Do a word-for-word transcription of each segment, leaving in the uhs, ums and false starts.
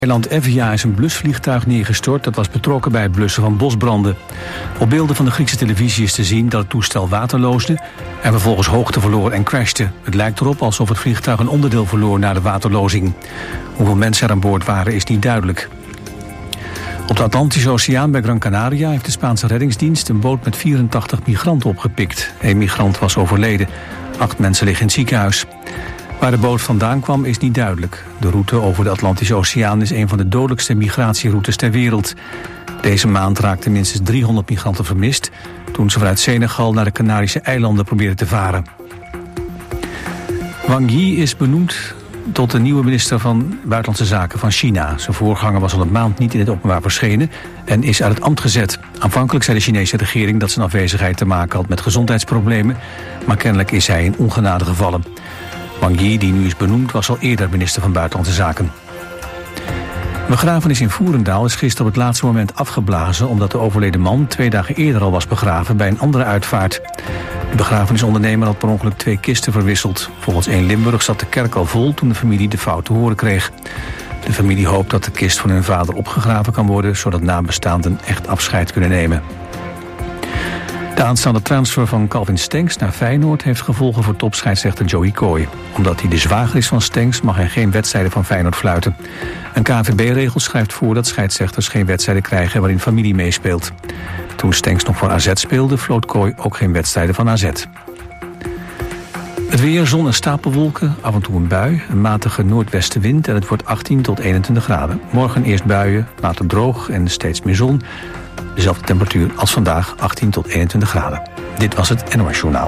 Eiland Evia is een blusvliegtuig neergestort dat was betrokken bij het blussen van bosbranden. Op beelden van de Griekse televisie is te zien dat het toestel water loosde en vervolgens hoogte verloor en crashte. Het lijkt erop alsof het vliegtuig een onderdeel verloor na de waterlozing. Hoeveel mensen er aan boord waren is niet duidelijk. Op de Atlantische Oceaan bij Gran Canaria heeft de Spaanse reddingsdienst een boot met vierentachtig migranten opgepikt. Eén migrant was overleden. Acht mensen liggen in het ziekenhuis. Waar de boot vandaan kwam is niet duidelijk. De route over de Atlantische Oceaan is een van de dodelijkste migratieroutes ter wereld. Deze maand raakten minstens driehonderd migranten vermist toen ze vanuit Senegal naar de Canarische eilanden probeerden te varen. Wang Yi is benoemd tot de nieuwe minister van Buitenlandse Zaken van China. Zijn voorganger was al een maand niet in het openbaar verschenen en is uit het ambt gezet. Aanvankelijk zei de Chinese regering dat zijn afwezigheid te maken had met gezondheidsproblemen, maar kennelijk is hij in ongenade gevallen. Wang Yi, die nu is benoemd, was al eerder minister van Buitenlandse Zaken. De begrafenis in Voerendaal is gisteren op het laatste moment afgeblazen omdat de overleden man twee dagen eerder al was begraven bij een andere uitvaart. De begrafenisondernemer had per ongeluk twee kisten verwisseld. Volgens één Limburg zat de kerk al vol toen de familie de fout te horen kreeg. De familie hoopt dat de kist van hun vader opgegraven kan worden, zodat nabestaanden echt afscheid kunnen nemen. De aanstaande transfer van Calvin Stenks naar Feyenoord heeft gevolgen voor topscheidsrechter Joey Coy. Omdat hij de zwager is van Stenks mag hij geen wedstrijden van Feyenoord fluiten. Een K N V B-regel schrijft voor dat scheidsrechters geen wedstrijden krijgen waarin familie meespeelt. Toen Stenks nog voor A Z speelde, floot Coy ook geen wedstrijden van A Z. Het weer, zon en stapelwolken, af en toe een bui, een matige noordwestenwind en het wordt achttien tot eenentwintig graden. Morgen eerst buien, later droog en steeds meer zon. Dezelfde temperatuur als vandaag, achttien tot eenentwintig graden. Dit was het N O S Journaal.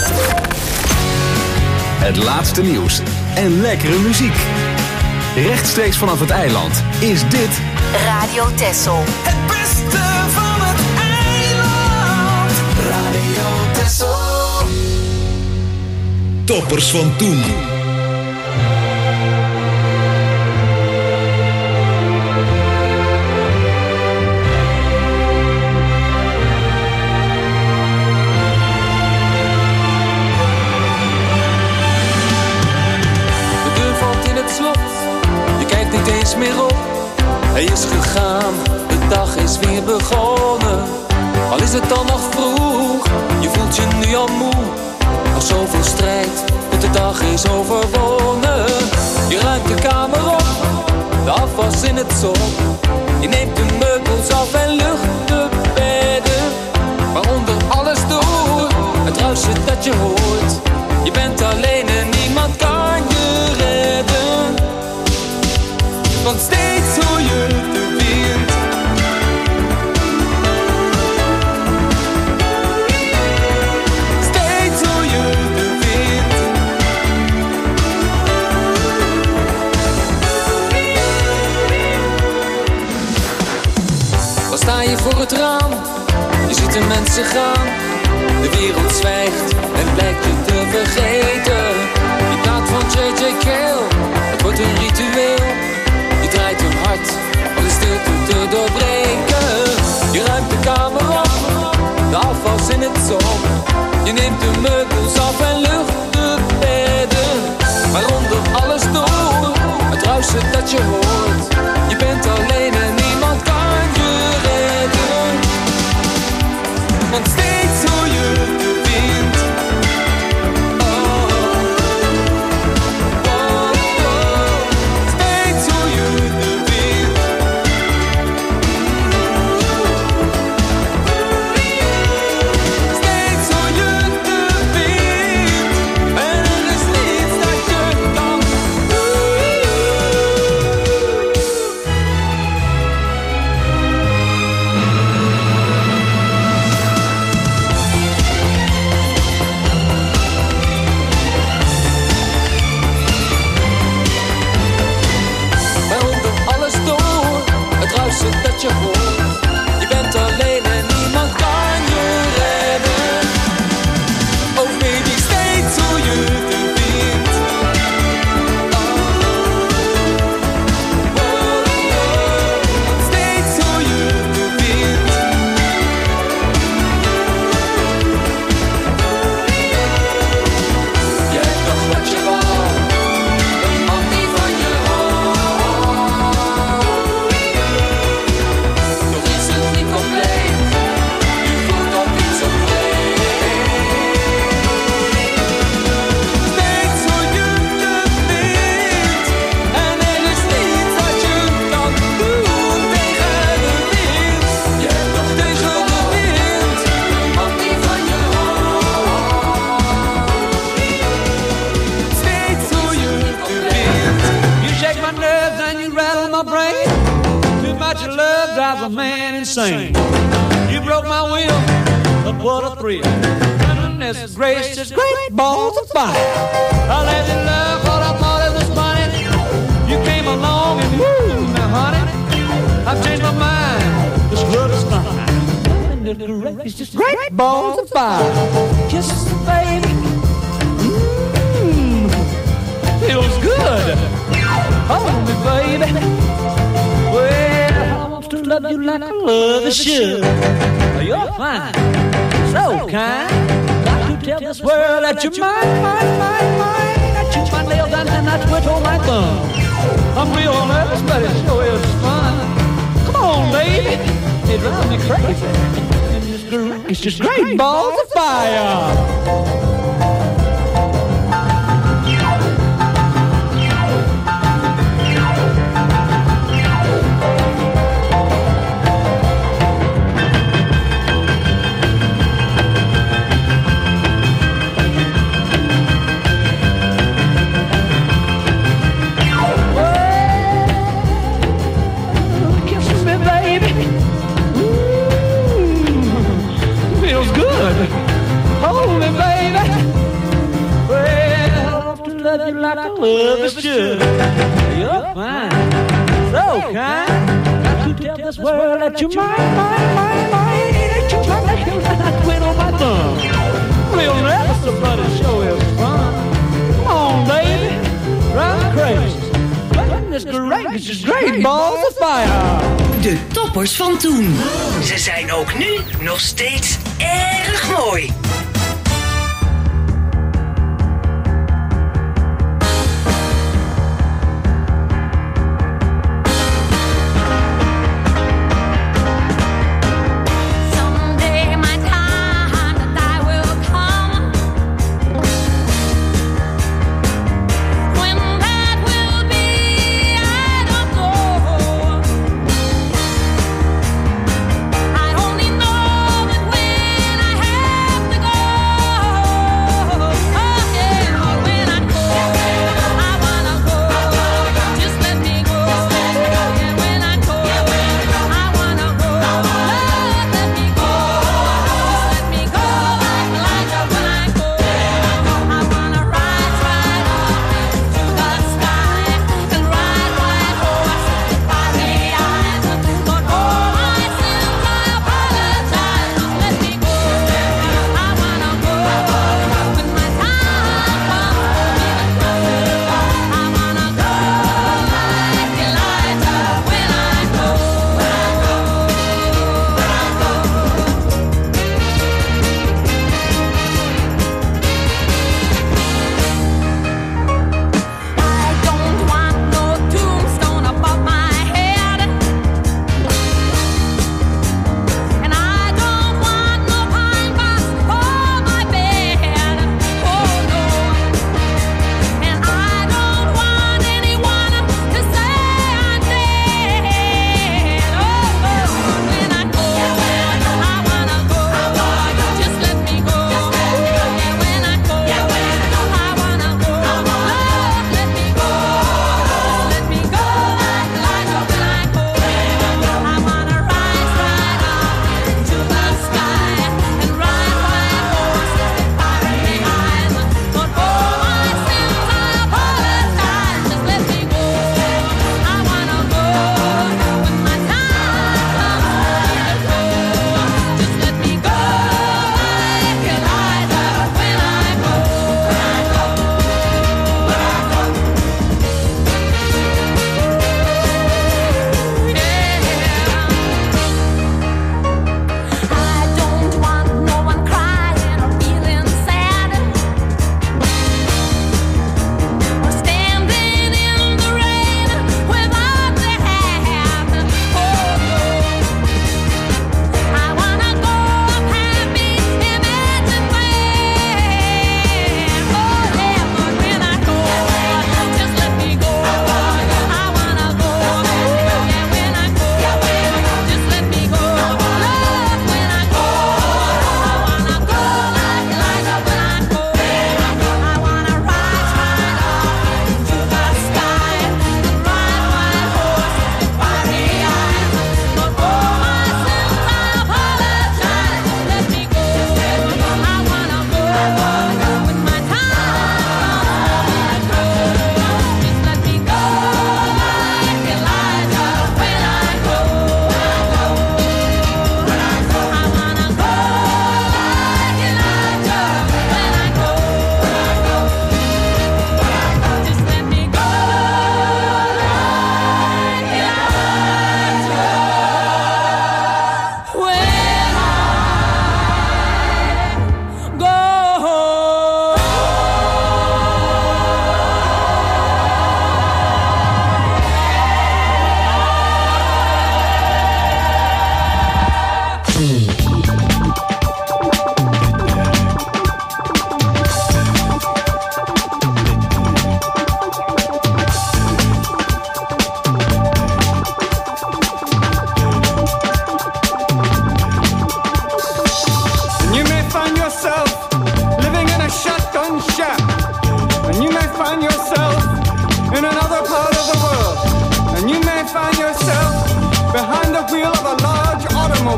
Het laatste nieuws en lekkere muziek. Rechtstreeks vanaf het eiland is dit Radio Texel. Het beste van het eiland. Radio Texel. Toppers van toen. Meer op. Hij is gegaan, de dag is weer begonnen. Al is het dan nog vroeg, je voelt je nu al moe. Nog zoveel strijd, tot de dag is overwonnen. Je ruimt de kamer op, de afwas in het zon. Je neemt de meubels af en lucht de bedden. Maar onder alles door, het ruisje dat je hoort. Je bent alleen en niemand kan je redden. Want steeds hoor je de wind. Steeds hoor je de wind. Dan sta je voor het raam, je ziet de mensen gaan. De wereld zwijgt en blijkt je te vergeten. Die plaat van J J Cale, het wordt een ritueel. Je draait hem hard om de stilte te doorbreken. Je ruimt de kamer op, de afwas in het zon. Je neemt de meubels af en lucht de bedden. Maar onder alles door, het ruisen dat je hoort. Je bent alleen en niemand kan je redden. Want steeds hoor je de wind. my brain. Too much love drives a man insane. You broke my will, but what a thrill. Goodness gracious, great balls of fire. I let you love what I thought it was funny. You came along and woo, now honey, I've changed my mind. This love is fine. It's just great balls of fire. Kisses, baby. Mmm, feels good. Hold me, baby. Well, I want to love you like I love you should. You're fine, so kind. Got to tell this world that you're mine, mine, mine, mine. I chew my nails and then I twiddle my thumb. I'm real nervous, but it sure is fun. Come on, baby. It drives me crazy. It's just great balls of fire. Hold me, baby. Well, I want to love you like I love you should. You're fine, so kind. Got to tell this world that you're mine, mine, mine, mine. That you're mine, that you're mine. I quit on my thumb. Real nervous, but it sure is fun. Come on, baby, drive me crazy. Goodness gracious, it's great balls of fire. De toppers van toen. Ze zijn ook nu nog steeds erg mooi. I only know that when I have to go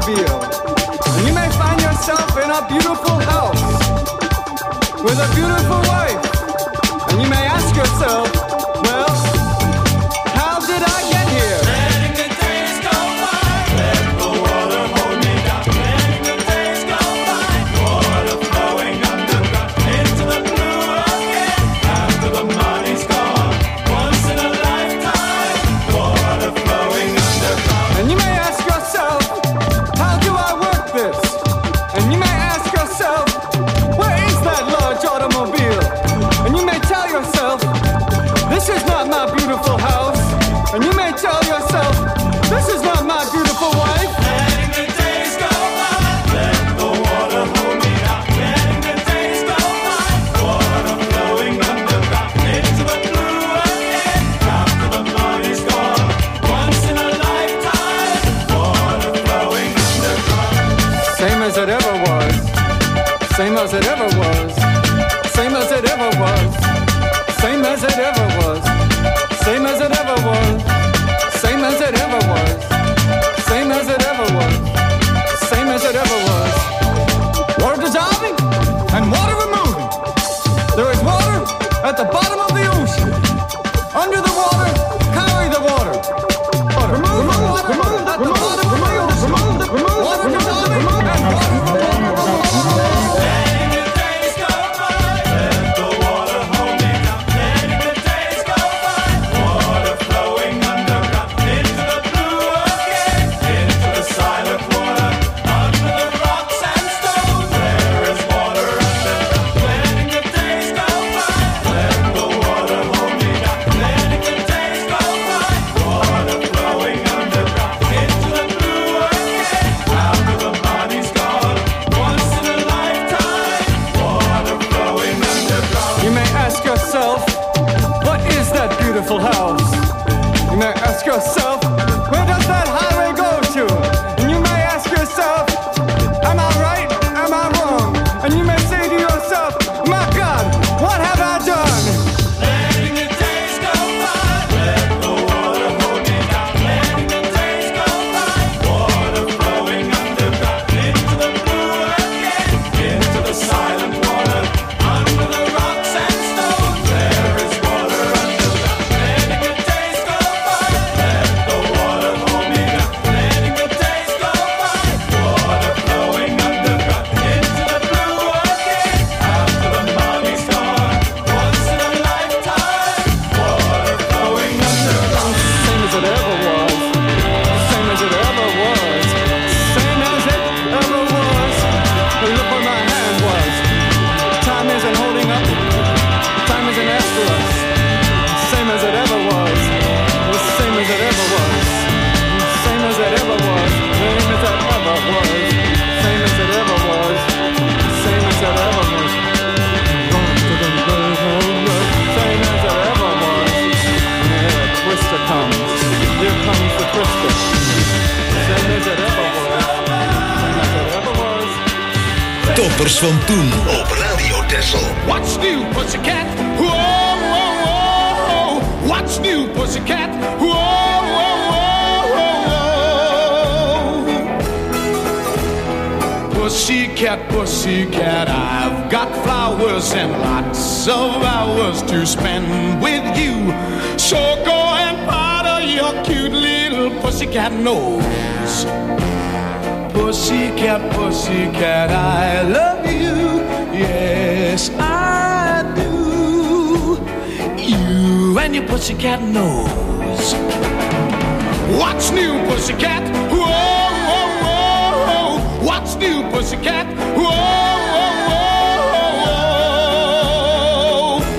automobile. And you may find yourself in a beautiful house with a beautiful wife. And you may ask yourself, well, how did I get here? Letting the days go by, let the water hold me down. Letting the days go by, water flowing underground into the blue again. After the money's gone, once in a lifetime, water flowing underground. And you may ask yourself, how do I work this? And you may ask yourself, where is that large automobile? And you may tell yourself, this is not my beautiful house. And you may tell yourself, this is not my beautiful wife. Letting the days go by, let the water hold me down. Letting the days go by, water flowing underground into the blue again. After the money's gone, once in a lifetime, water flowing underground. Same as it ever was. Same as it ever was. Same as it ever was. Same as it ever was. Same as it ever was. Same as it ever was. Same as it ever was. Same as it ever was. Water dissolving and water removing. There is water at the bottom of the ocean. Under the water, carry the water. Water. Remove the water. Remove at the bottom of the ocean. Remove the water dissolving and water removing. Letting the days go by, let the water hold me down. Letting the days go by, water flowing underground into the blue again, into the silent water, under the rocks and stones. There is water underground. Letting the days go by, let the water hold me down. Letting the days go by, water flowing underground into the blue again. After the money's gone, once in a lifetime, water flowing underground. You may ask yourself, what is that beautiful house? You may ask yourself, where does that highway go to? And you may ask yourself, am I right? Am I wrong? And you may say to yourself, my God, what have I done? Letting the days go by, let the water hold me down. Letting the days go by, water flowing underground into the blue again, into the silent water, under the rocks and stones. There is water underground. Letting the days go by, let the water hold me down. Letting the days go by, water flowing underground into the blue again. After the money's gone, once in a lifetime, water flowing underground. Same as it ever was. Same as it ever was. Same as it ever was. Look where my hand was. Time isn't holding up. Time isn't after us. Same as it ever was. Same as it ever was. Same as it ever was. Same as it ever was. Same as it ever was. Same as it ever was. Same as it ever was. Yeah, Twister comes. Here comes the Twister. Same as it ever was. Same as it ever was. Toppers van toen op Radio Texel. What's new, pussycat? Whoa, whoa, whoa. What's new, pussycat? Whoa, whoa, whoa, whoa. Pussycat, pussycat, I've got flowers and lots of hours to spend with you. So go and powder your cute little pussycat nose. Pussycat, pussycat, I love you. Yes, I do. You and your pussycat nose. What's new, pussycat? Whoa, whoa, whoa. What's new, pussycat? Whoa, whoa, whoa.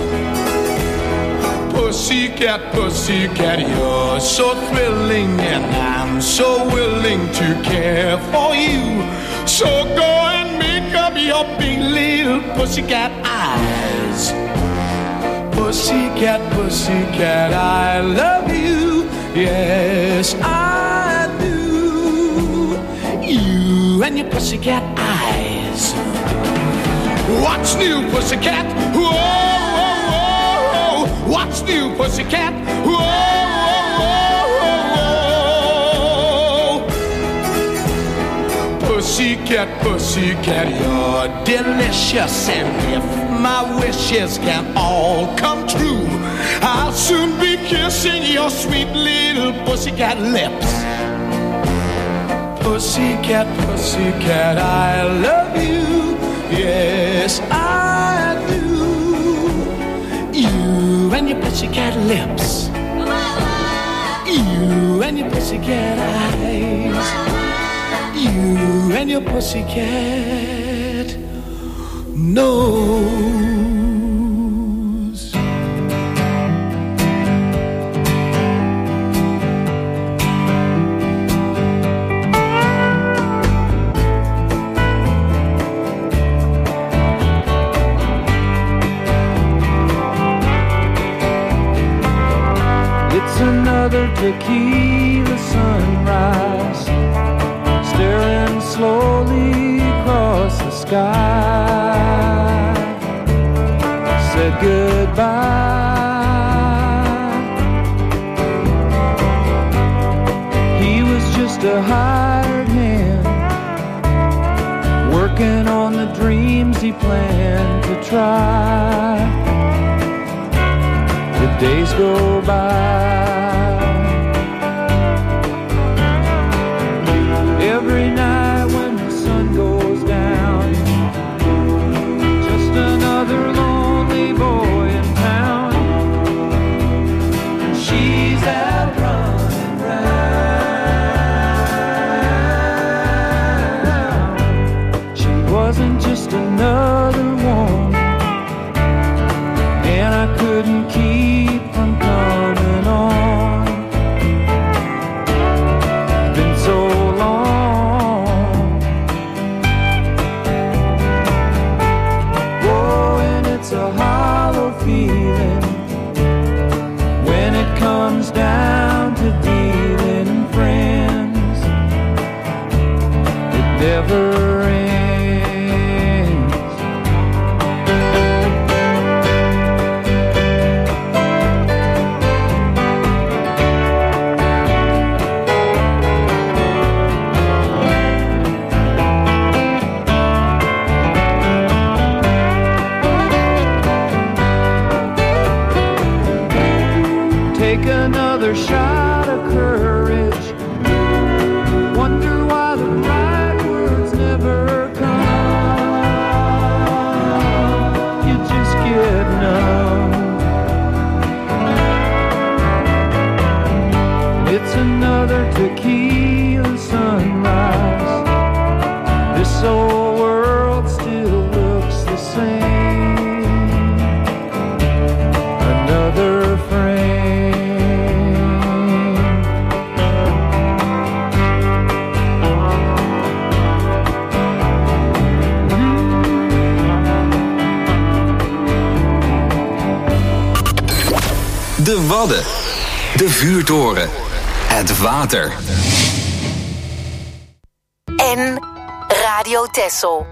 Pussycat, pussycat, you're so thrilling, and I'm so willing to care for you. So go and make up your big little pussycat eyes. Pussycat, pussycat, I love you. Yes, I do. You and your pussycat eyes. What's new, pussycat? Whoa, whoa, whoa. What's new, pussycat? Whoa, whoa, whoa, whoa. Pussycat, pussycat, you're delicious. And if my wishes can all come true, I'll soon be kissing your sweet little pussycat lips. Pussycat, pussycat, I love you. Yes, I do. You and your pussycat lips. You and your pussycat eyes. You and your pussycat nose. It's another tequila sunrise, staring slowly across the sky. Said goodbye. He was just a hired hand, working on the dreams he planned to try. The days go by. Every night when the sun goes down, just another lonely boy in town. She's out running round. She wasn't just another woman, and I couldn't keep from coming on. Been so long. Oh, and it's a hollow feeling when it comes down to dealing in friends. It never ends. Take another shot of courage. Wonder why the right words never come. You just get numb. It's another tequila sunrise. This old world still looks the same. Another frame. De Wadden. De vuurtoren. Het water. En Radio Texel.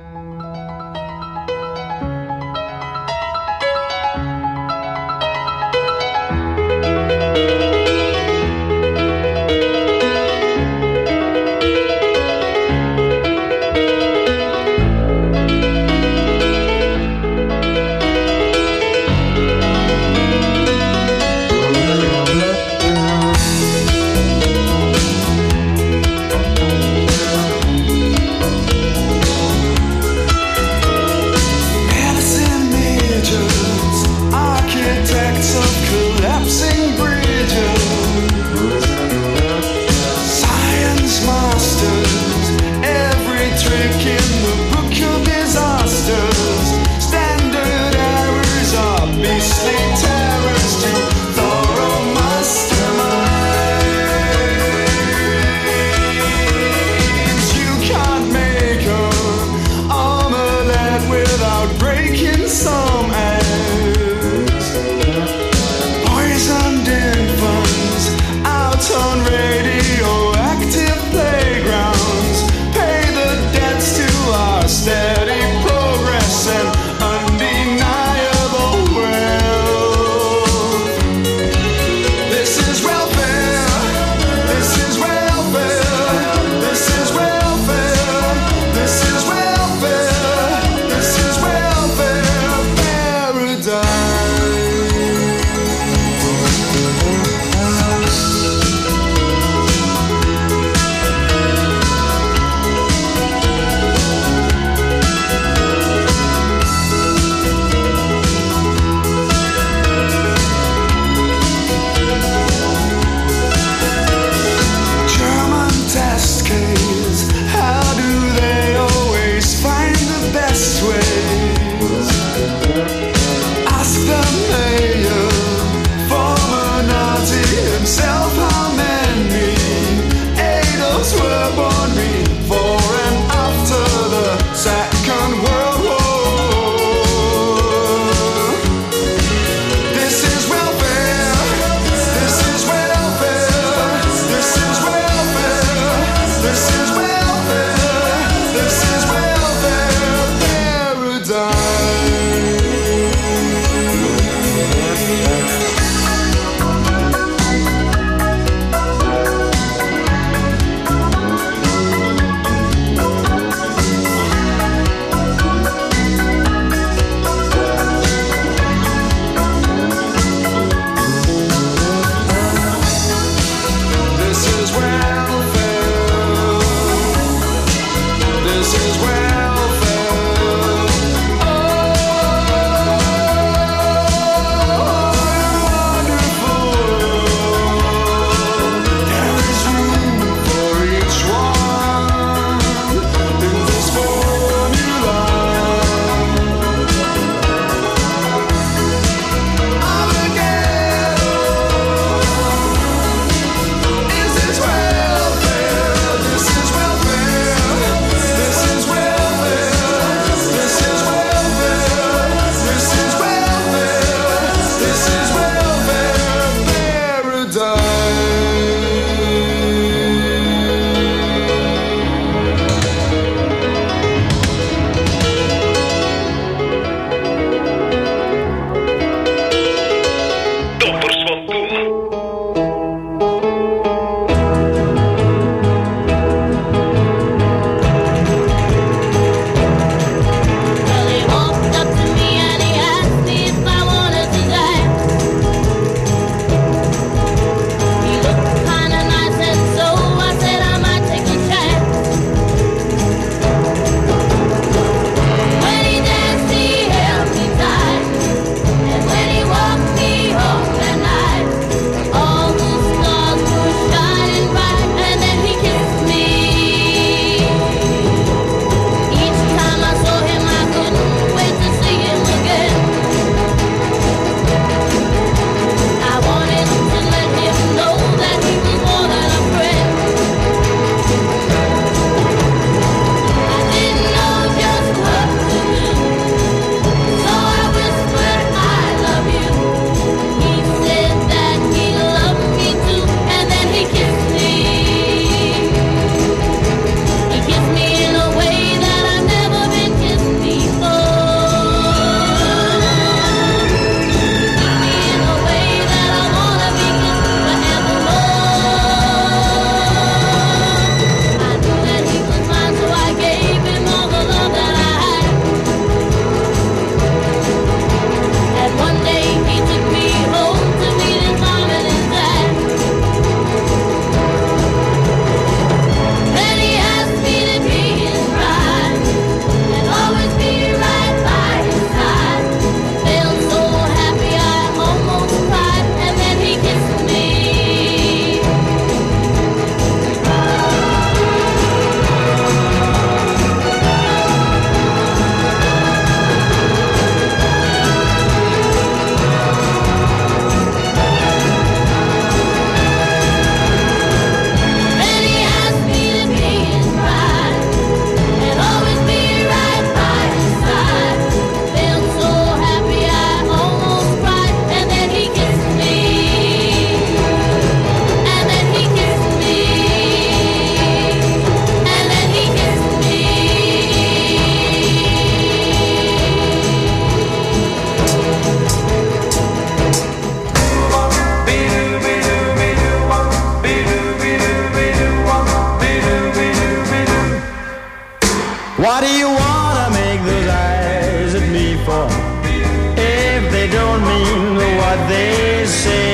What do you wanna make those eyes at me for? If they don't mean what they say.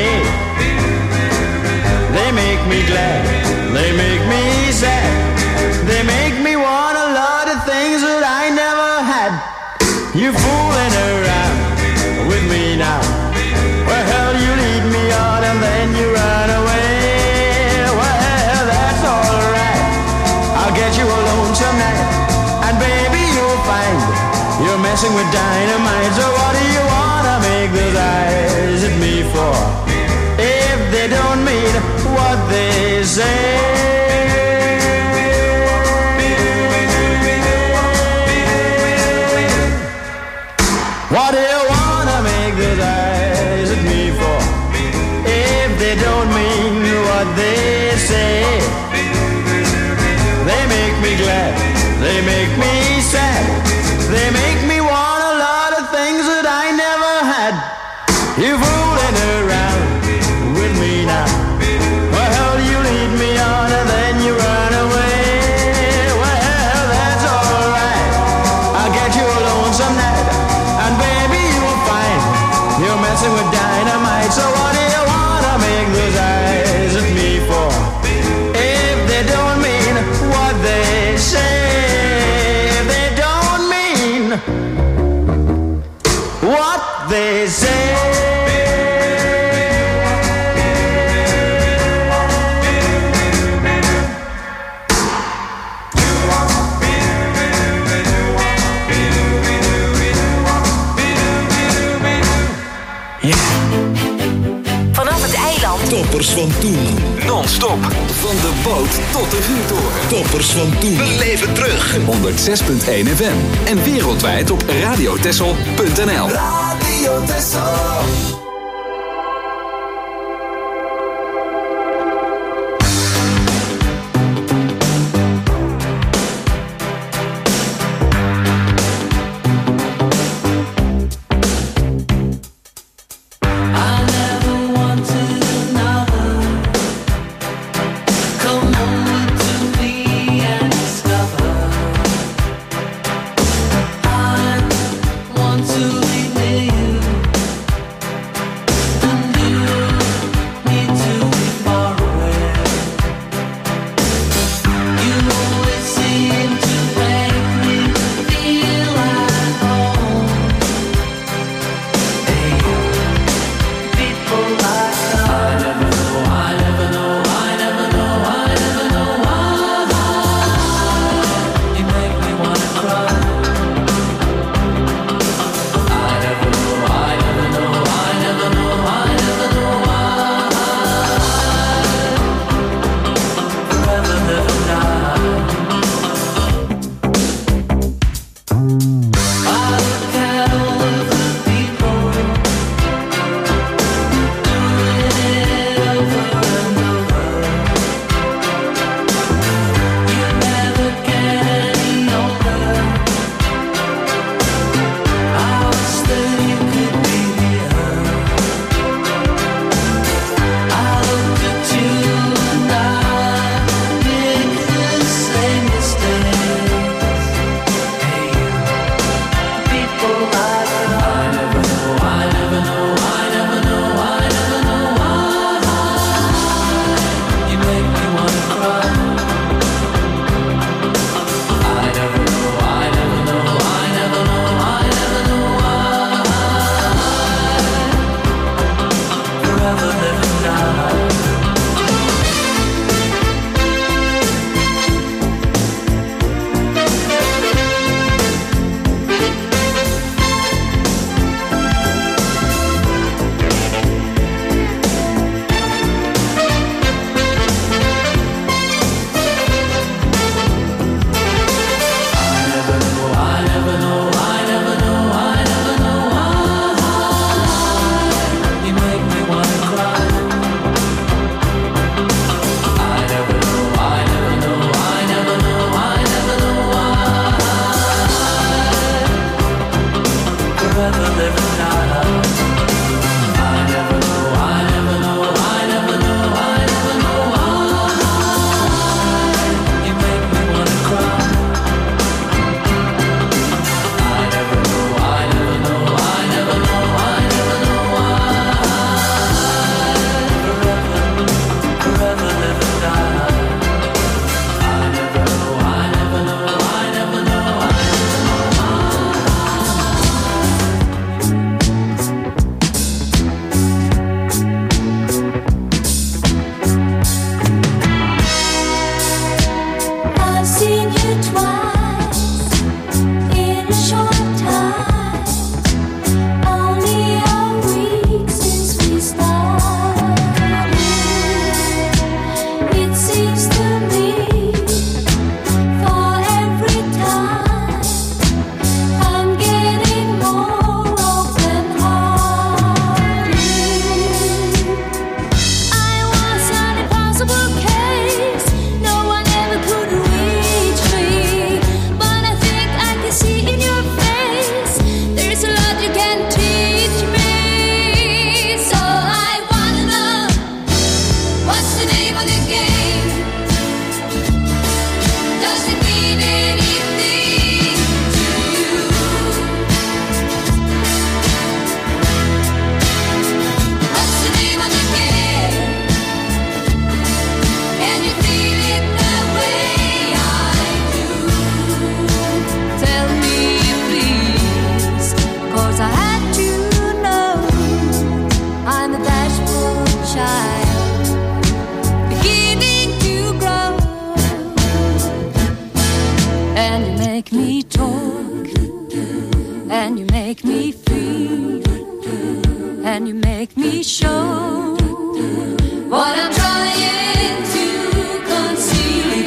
They make me glad, they make me sad. They make me want a lot of things that I never had. You fooling around with me now. Well, hell, you lead me on and then you run away. Well, that's alright. I'll get you alone tonight. And baby, you'll find you're messing with dynamite. So what do you wanna make those eyes at me for? If they don't mean what they say. What do you wanna make those eyes at me for? If they don't mean what they say. They make me glad, they make me sad. They make me want a lot of things that I never had. You're fooling around with me now. Well, hell, you lead me on and then you run away. Well, that's alright. I'll get you alone some night. And baby, you'll find you're messing with dynamite. So what do you wanna make those eyes at me for? If they don't mean what they say. If they don't mean what they say. Vanaf het eiland. Toppers van toen. Non-stop. Van de boot tot de vuurtoren. Toppers van toen. Beleef het terug. honderdzes komma één F M. En wereldwijd op radiotessel punt n l. Radio Tessel. Want to be near you.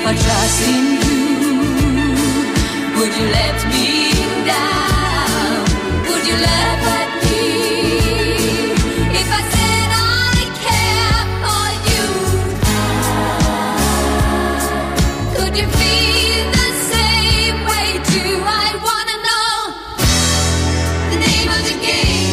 I trust in you, would you let me down? Would you laugh at me if I said I care for you? Could you feel the same way too? I wanna know the name of the game.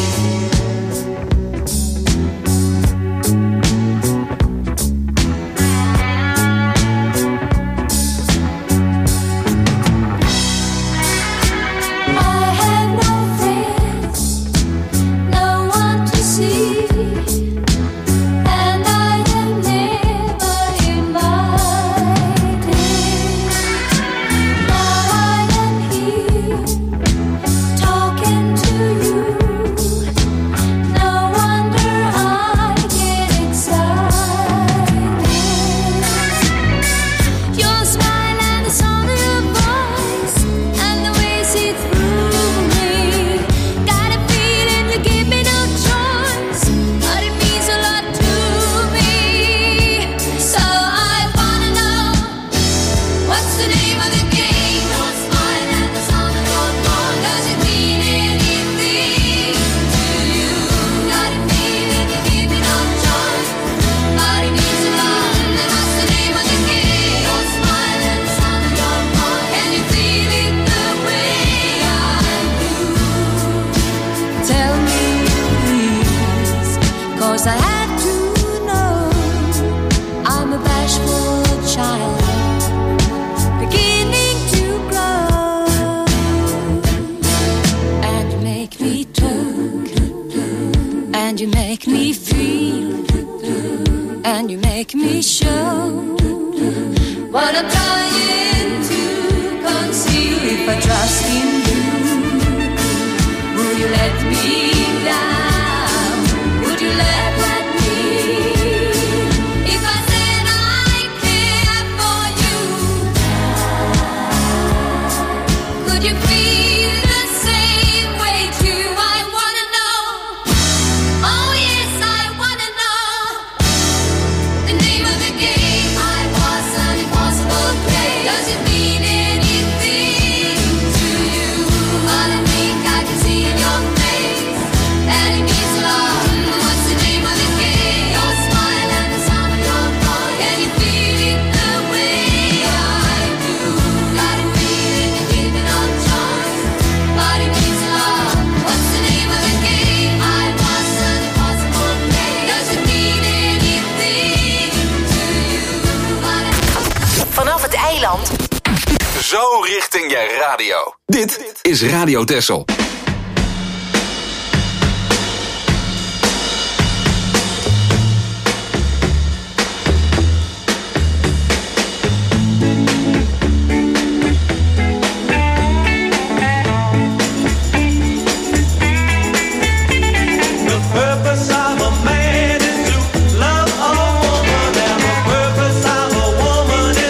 Zo richting je radio. Dit is Radio Texel.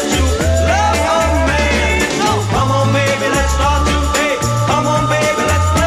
Come on, baby, let's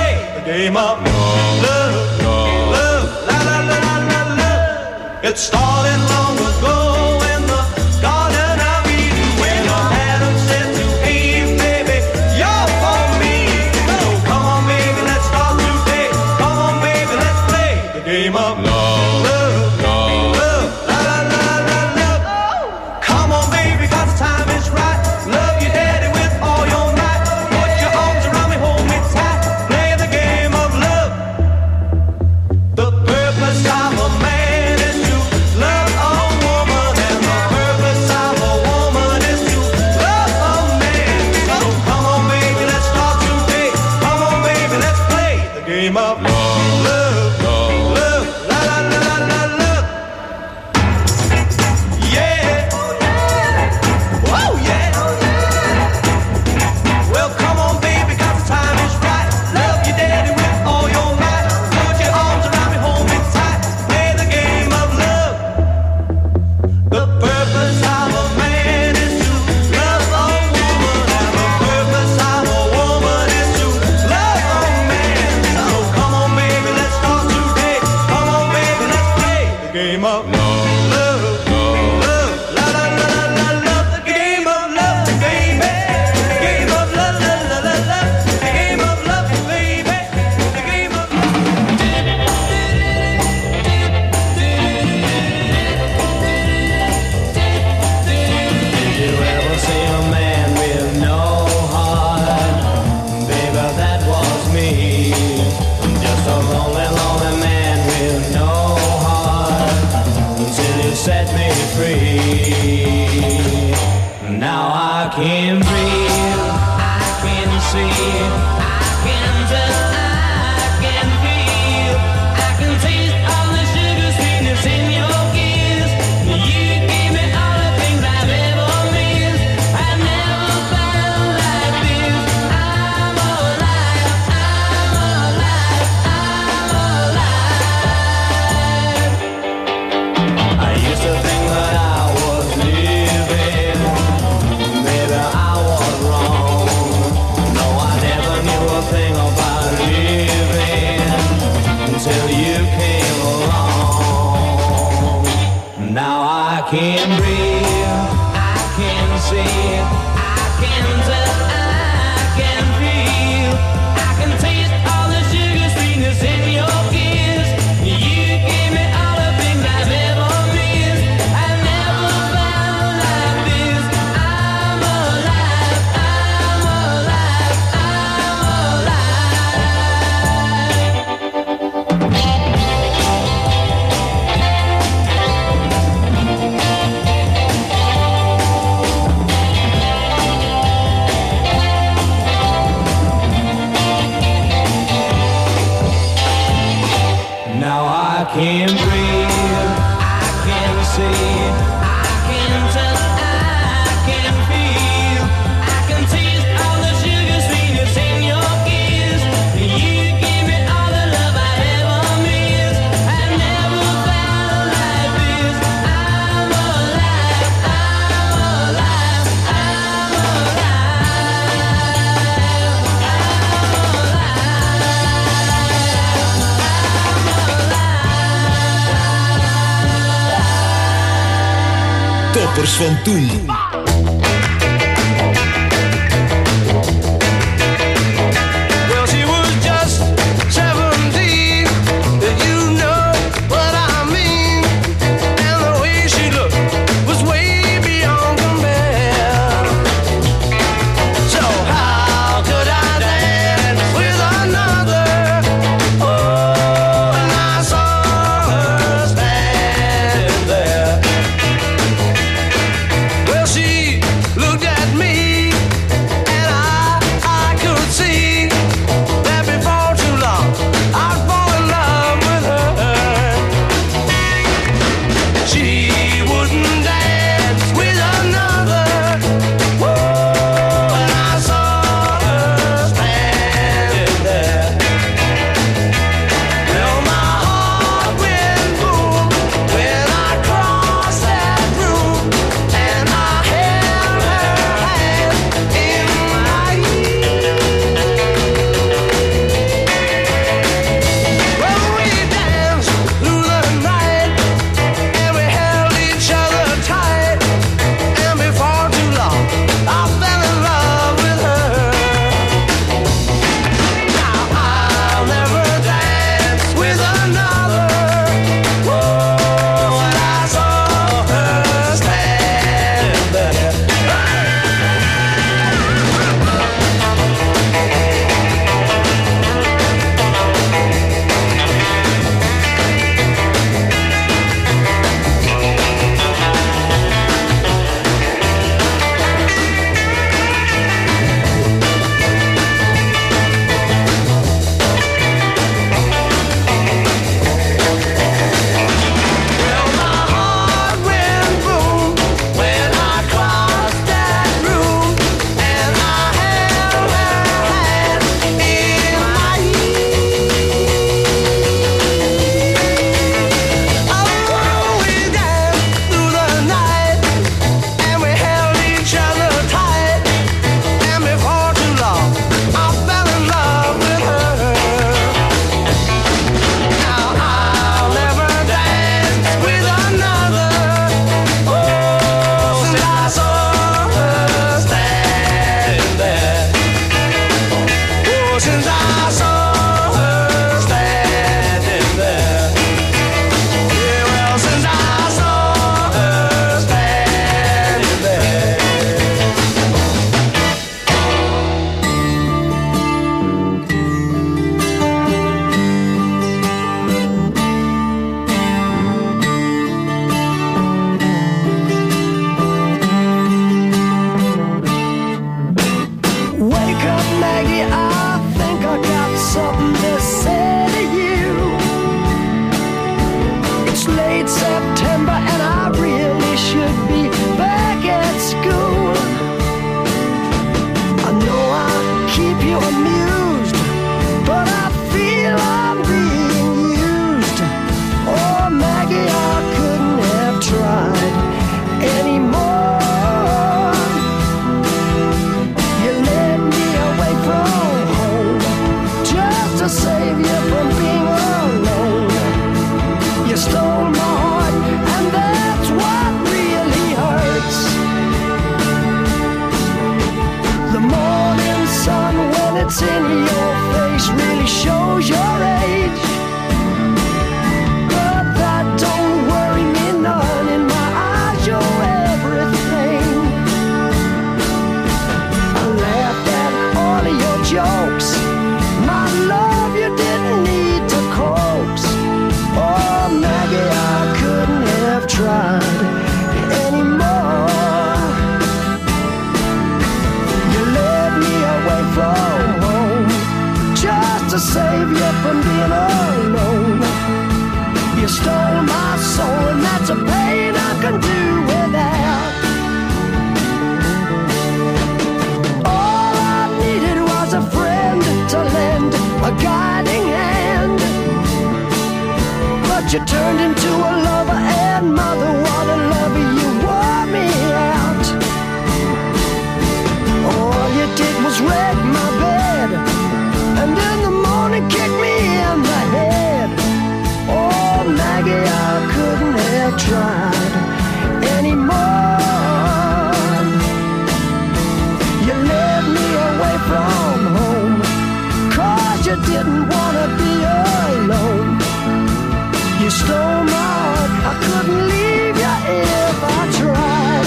can breathe, I can see, I can tell, I can feel, I can taste all the sugar sweetness in your kiss. You gave me all the things I've ever missed. I've never felt like this. I'm alive, I'm alive, I'm alive. I used to think that I was living. Maybe I was wrong. No, I never knew a thing about living until you came along. Now I can breathe, I can see, I can tell, I can feel, I can taste all the sugar sweetness in your kiss. You gave me all the things I've ever missed. I've never felt like this. I'm alive, I'm alive, I'm Now I can breathe, I can see, I can tell, I can feel, I can taste all the sugar sweetness in your kiss. You give me all the love I ever missed. I've never felt like this. I'm alive, I'm alive, I'm Toppers van toen. Well, she was just seventeen, you know what I mean. And the way she looked was way beyond compare. So how could I dance with another? Oh, and I saw her standing there. Well, she glance in your face really shows your age. But that don't worry me none. In my eyes you're everything. I laughed at all of your jokes. My love you didn't need to coax. Oh Maggie, I couldn't have tried anymore. You led me away from home just to save you from being alone. You stole my soul and that's a pain I can do without. All I needed was a friend to lend a guiding hand. But you turned into a lover and mother. What a lover, you wore me out. All you did was wreck my bed, and in the morning kick me in the head. Oh Maggie, I couldn't have tried anymore. You led me away from home, cause you didn't wanna be alone. You stole my heart, I couldn't leave you if I tried.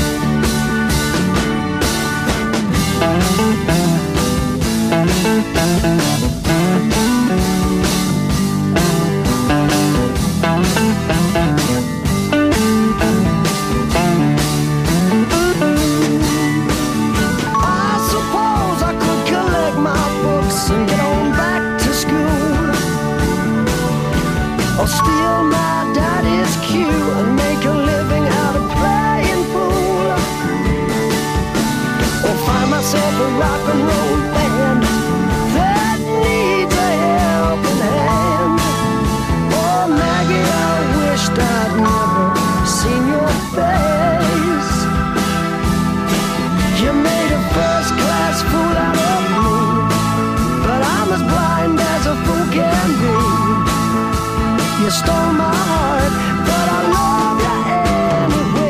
I suppose I could collect my books and get on back to school, or steal my daddy's cue and make a living out of playing pool, or find myself a rock and roll band that needs a helping hand. Oh Maggie, I wished I'd never seen your face. You made a first-class fool out of me, but I'm as blind as a fool can be. You stole my heart, but I love you anyway.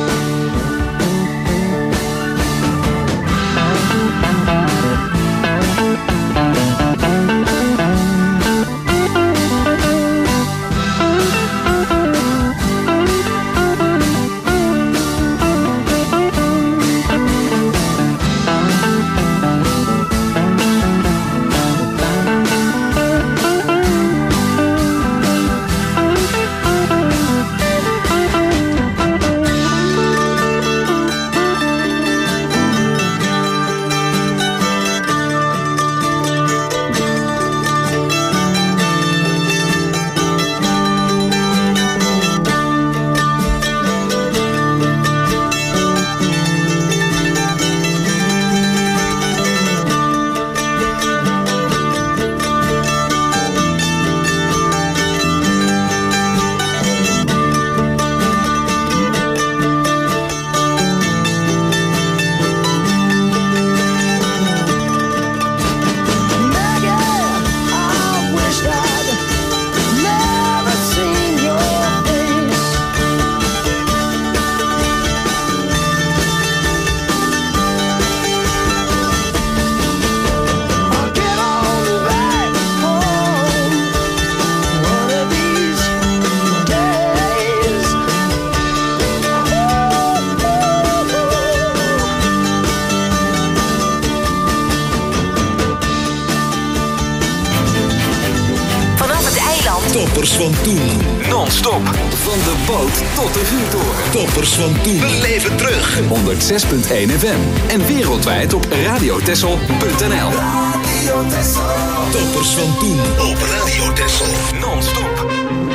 Toppers van toen. Non-stop. Van de boot tot de vuurtoren. Toppers van toen. We leven terug. honderd zes punt één F M. En wereldwijd op radiotessel punt n l. Radio Tessel. Toppers van toen. Op Radio Tessel. Non-stop.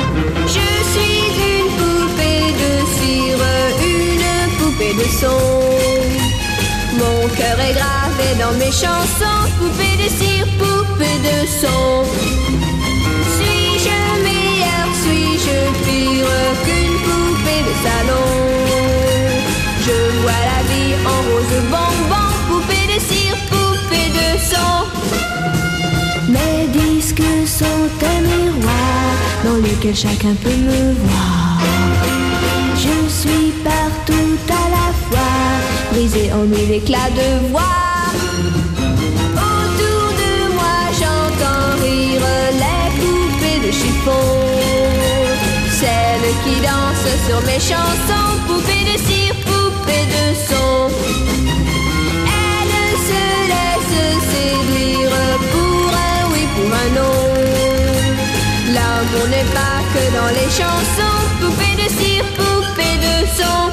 Je suis une poupée de cire, une poupée de son. Mon cœur est gravé dans mes chansons. Poupée de cire, poupée de son. Suis-je meilleure, suis-je pire qu'une poupée de salon? Je vois la vie en rose bonbon. Poupée de cire, poupée de son. Mes disques sont un miroir dans lequel chacun peut me voir. Je suis partout à la fois, brisée en mille éclats de voix. Autour celle qui danse sur mes chansons, poupée de cire, poupée de son. Elle se laisse séduire pour un oui, pour un non. L'amour n'est pas que dans les chansons, poupée de cire, poupée de son.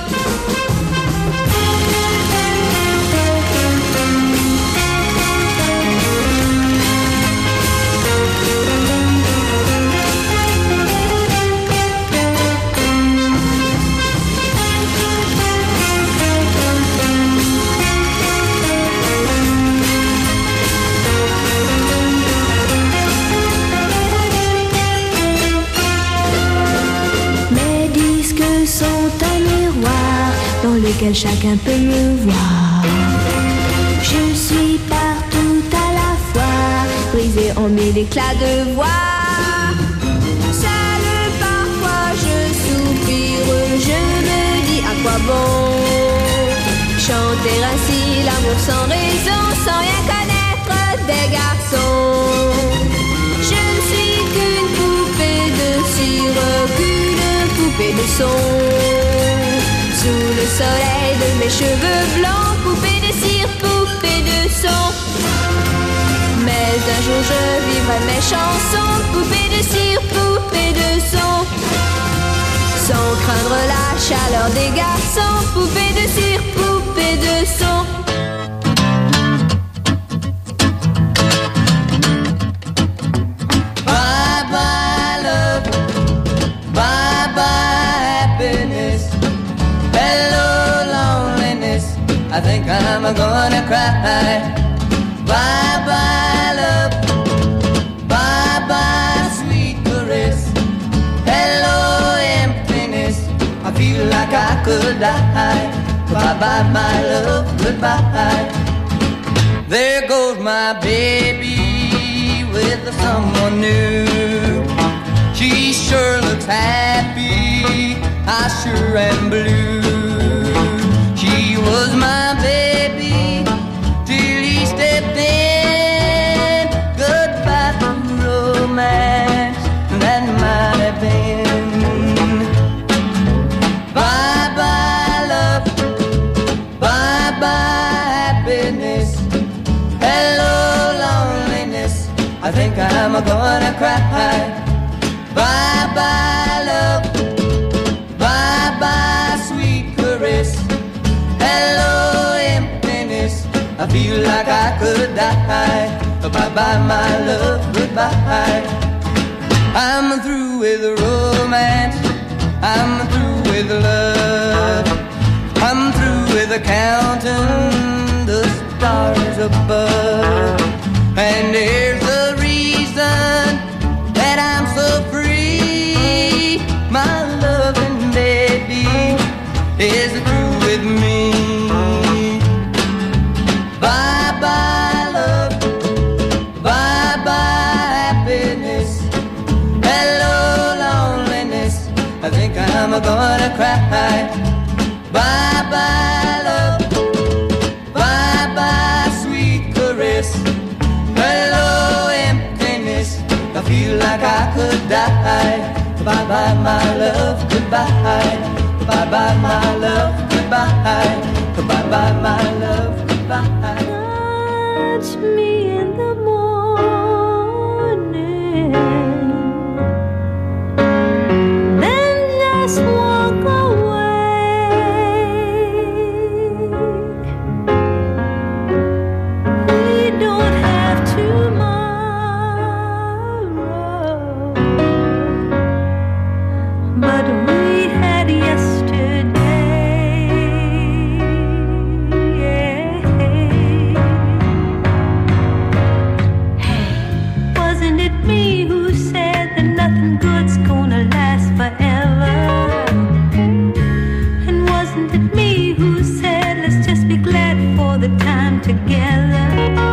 Dans lequel chacun peut me voir. Je suis partout à la fois, brisée en mille éclats de voix. Seule parfois je soupire, je me dis à quoi bon chanter ainsi l'amour sans raison, sans rien connaître des garçons. Je ne suis qu'une poupée de cire, qu'une poupée de son. Sous le soleil de mes cheveux blancs, poupée de cire, poupée de son. Mais un jour je vivrai mes chansons, poupée de cire, poupée de son. Sans craindre la chaleur des garçons, poupée de cire, poupée de son. Bye bye love, bye bye happiness. Hello loneliness, I think I'm gonna cry. Bye bye love, bye bye sweet caress. Hello emptiness, I feel like I could die. Bye bye my love, goodbye. There goes my baby with someone new. She sure looks happy, I sure am blue. She was my baby till he stepped in. Goodbye to romance, that might have been. Bye bye love, bye bye happiness. Hello loneliness, I think I'm gonna cry. Bye bye love, bye bye sweet caress. Hello emptiness, I feel like I could die. Bye bye my love, goodbye. I'm through with romance, I'm through with love. I'm through with counting the stars above. And there's a reason that I'm so free. My loving baby is through with me. Bye bye love, bye bye happiness. Hello loneliness, I think I'm gonna cry. Bye bye love, bye bye sweet caress. Hello emptiness, I feel like I could die. Bye bye my love, goodbye. Bye bye my love, goodbye. Bye bye my love, goodbye. Touch me in the morning, then just walk away. We don't have tomorrow, but we had yesterday. Wasn't it me who said that nothing good's gonna last forever? And wasn't it me who said let's just be glad for the time together?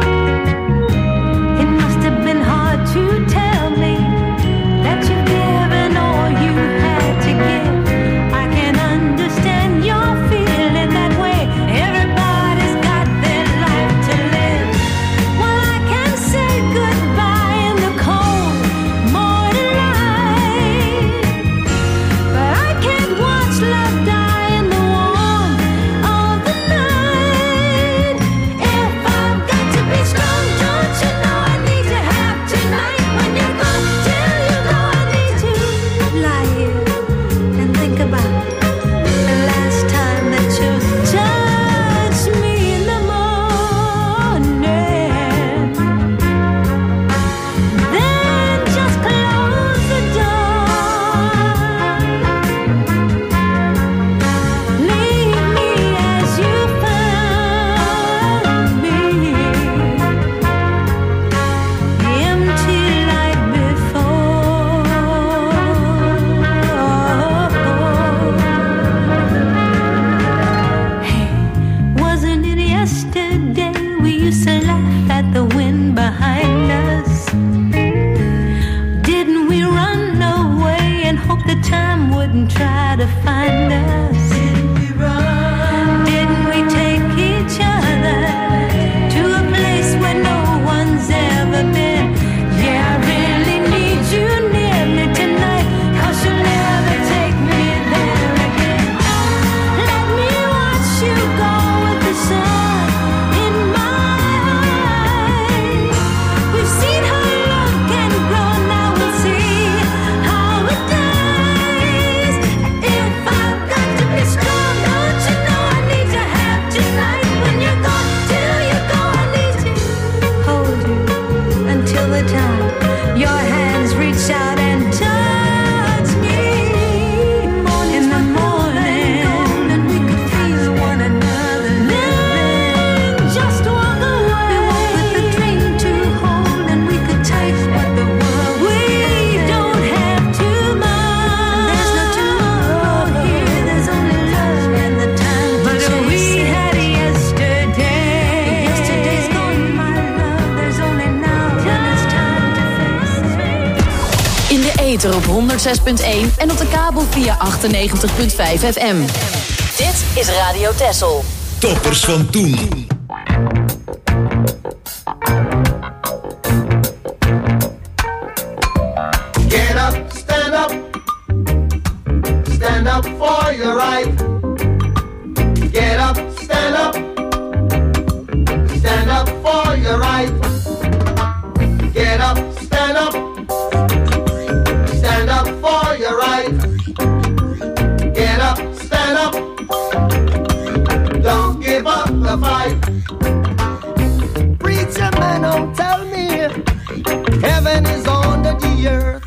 It must have been hard to tell me that you've given all you had to give. I can understand your feeling that way. Everybody's got their life to live. Well, I can say goodbye in the cold morning light, but I ether op honderd zes punt één en op de kabel via achtennegentig punt vijf F M. Dit is Radio Texel. Toppers van toen. Get up, stand up. Stand up for your right. Get up, stand up. Stand up for your right. Get up, stand up. Stand up for your right. Get up, stand up. Don't give up the fight. Preacher man, don't tell me heaven is under the earth.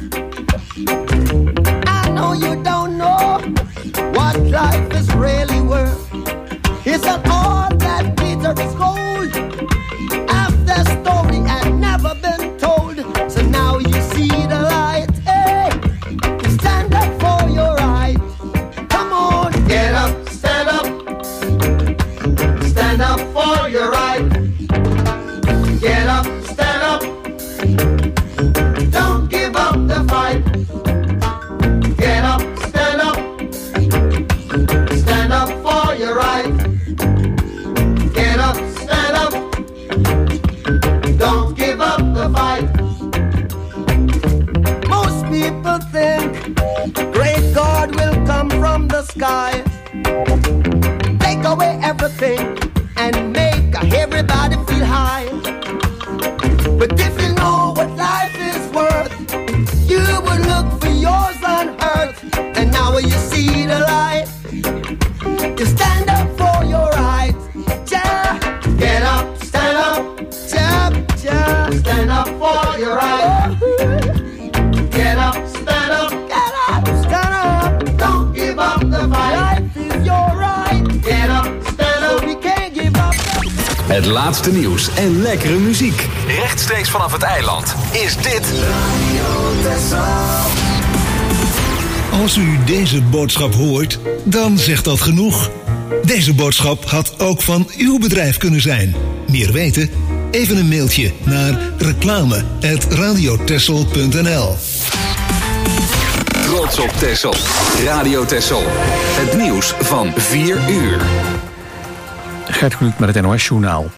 I know you don't know what life is really worth. It's not all that glitter is gold. Half the story had never been told. So now you see the light. Hey, stand up for your right. Come on, get up, stand up. Stand up for your right. Get up, stand up. Don't give up the fight. Get up, stand up. Stand up for your right. Get up, stand up. Don't give up the fight. most people think great God will come from the sky, take away everything and make everybody feel high. But if you know what life is worth, you would look for yours on earth. And now when you see the light, you stand up for your right. Yeah. Get up, stand up. Yeah, yeah. Stand up for your right. Get up, stand up. Get up, stand up. Don't give up the fight. Life is your right. Get up, stand up. So we can't give up. Het laatste nieuws en lekkere muziek. Rechtstreeks vanaf het eiland is dit Als u deze boodschap hoort, dan zegt dat genoeg. Deze boodschap had ook van uw bedrijf kunnen zijn. Meer weten? Even een mailtje naar reclame apenstaartje radiotexel punt n l. Trots op Texel. Radio Texel. Het nieuws van vier uur. Gert Kluk met het N O S-journaal.